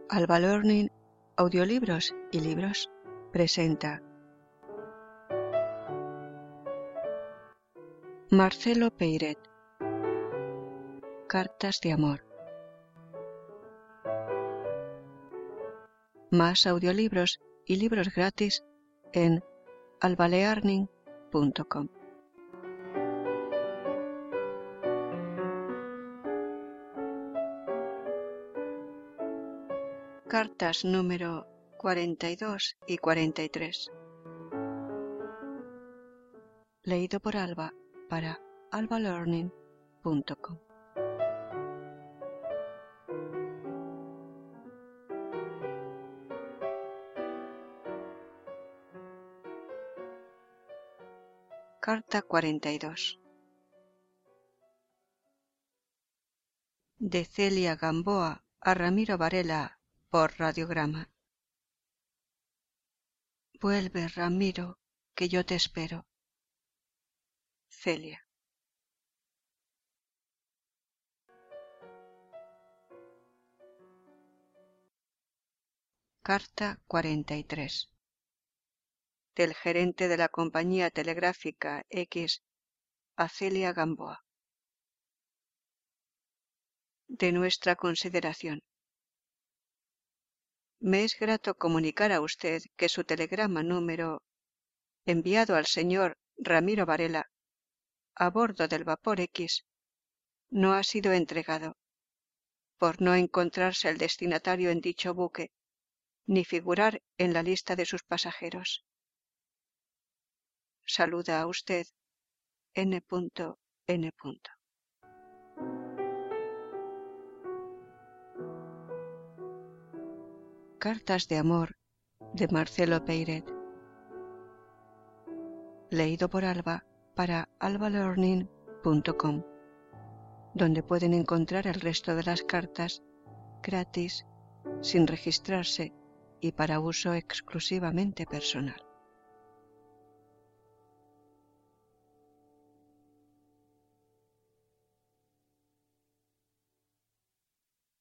Alba Learning, audiolibros y libros, presenta Marcelo Peiret, Cartas de amor. Más audiolibros y libros gratis en albalearning.com. Cartas número 42 y 43. Leído por Alba para albalearning.com. Carta 42. De Celia Gamboa a Ramiro Varela por radiograma. Vuelve, Ramiro, que yo te espero. Celia. Carta 43. Del gerente de la compañía telegráfica X a Celia Gamboa. De nuestra consideración. Me es grato comunicar a usted que su telegrama número enviado al señor Ramiro Varela a bordo del vapor X no ha sido entregado, por no encontrarse el destinatario en dicho buque, ni figurar en la lista de sus pasajeros. Saluda a usted N. N. Cartas de amor de Marcelo Peiret. Leído por Alba para albalearning.com, donde pueden encontrar el resto de las cartas gratis, sin registrarse y para uso exclusivamente personal.